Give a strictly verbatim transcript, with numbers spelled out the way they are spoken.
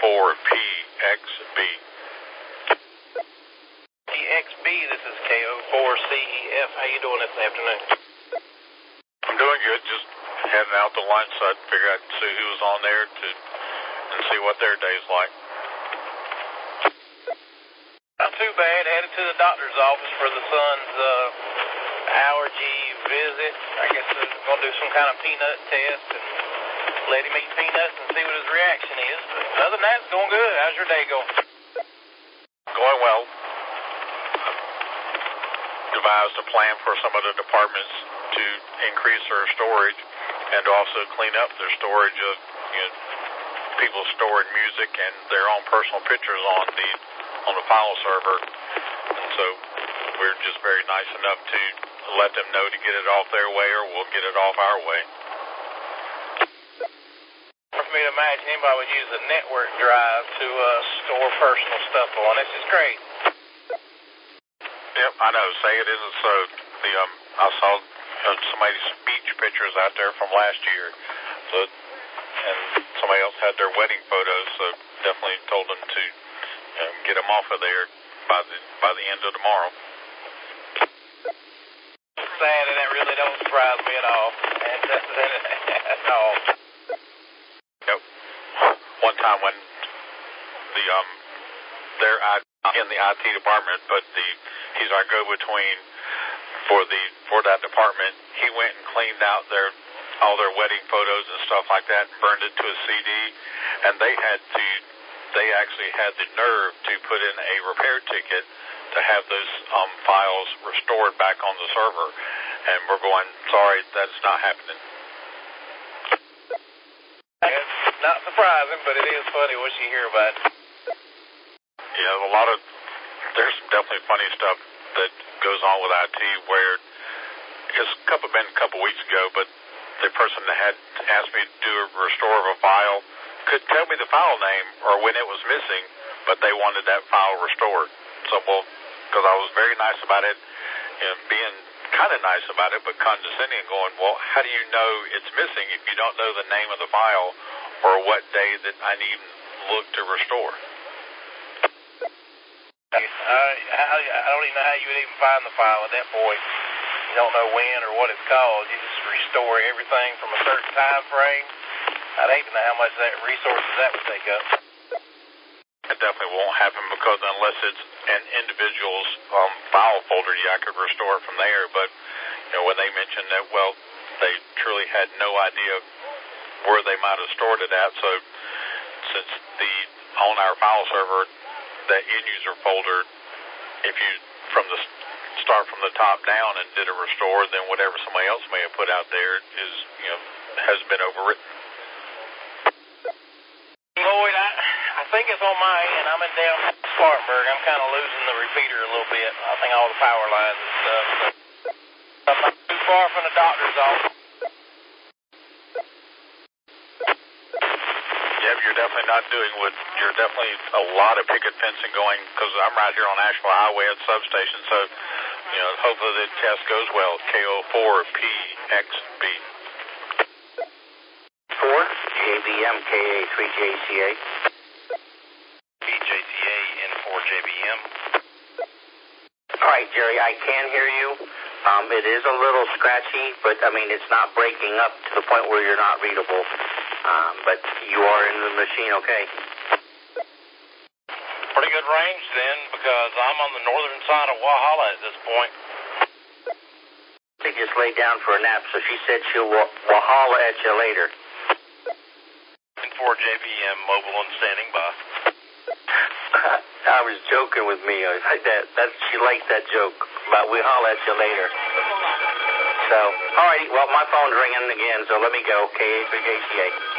four P X B. P X B, this is K O four C E F. How you doing this afternoon? I'm doing good. Just heading out to lunch, so I'd figure I'd see who was on there to and see what their day's like. Not too bad. Headed to the doctor's office for the son's uh, allergy visit. I guess they're going to do some kind of peanut test and let him eat peanuts and see what his reaction is. But other than that, it's going good. How's your day going? Going well. Devised a plan for some of the departments to increase their storage and to also clean up their storage of, you know, people storing music and their own personal pictures on the on the file server. And so we're just very nice enough to let them know to get it off their way, or we'll get it off our way. For me to imagine anybody would use a network drive to uh, store personal stuff on. This is great. Yep, I know. Say it isn't so. The um, I saw uh, somebody's speech pictures out there from last year, so and somebody else had their wedding photos. So definitely told them to um, get them off of there by the by the end of tomorrow. Sad, and that really don't surprise me at all. And that's at all. Yep. One time when the um, they're in the I T department, but the he's our go-between for the for that department. He went and cleaned out their all their wedding photos and stuff like that and burned it to a C D, and they had to they actually had the nerve to put in a repair ticket to have those um, files restored back on the server, and we're going, sorry, that's not happening. It's not surprising, but it is funny what you hear about it. Yeah, a lot of there's definitely funny stuff that goes on with I T where it's a couple been a couple weeks ago, but the person that had asked me to do a restore of a file could tell me the file name or when it was missing, but they wanted that file restored. So, well, because I was very nice about it and being kind of nice about it, but condescending and going, well, how do you know it's missing if you don't know the name of the file or what day that I need to look to restore? I, I don't even know how you would even find the file at that point. You don't know when or what it's called. You just restore everything from a certain time frame. I'd hate to know how much that resources that would take up. It definitely won't happen because unless it's an individual's um, file folder, yeah, I could restore it from there. But you know, when they mentioned that, well, they truly had no idea where they might have stored it at. So since the on our file server, that end user folder, if you from the start from the top down and did a restore, then whatever somebody else may have put out there is, you know, has been overwritten. Lloyd, I, I think it's on my end. I'm in down Spartanburg. I'm kind of losing the repeater a little bit. I think all the power lines and stuff. So I'm not too far from the doctor's office. Yeah, you're definitely not doing what you're definitely a lot of picket fencing going, because I'm right here on Asheville Highway at the substation. So, you know, hopefully the test goes well. K O four P X B. four J B M K A three J C A. B J C A N four J B M. All right, Jerry, I can hear you. Um, it is a little scratchy, but I mean it's not breaking up to the point where you're not readable. Um, but you are in the machine, okay? Pretty good range then, because I'm on the northern side of Walhalla at this point. They just laid down for a nap, so she said she'll wa- Walhalla at you later. N four J B M, mobile and standing by. I was joking with me. I like that. That she liked that joke about we'll holler at you later. So, all righty. Well, my phone's ringing again, so let me go. K A three J C A.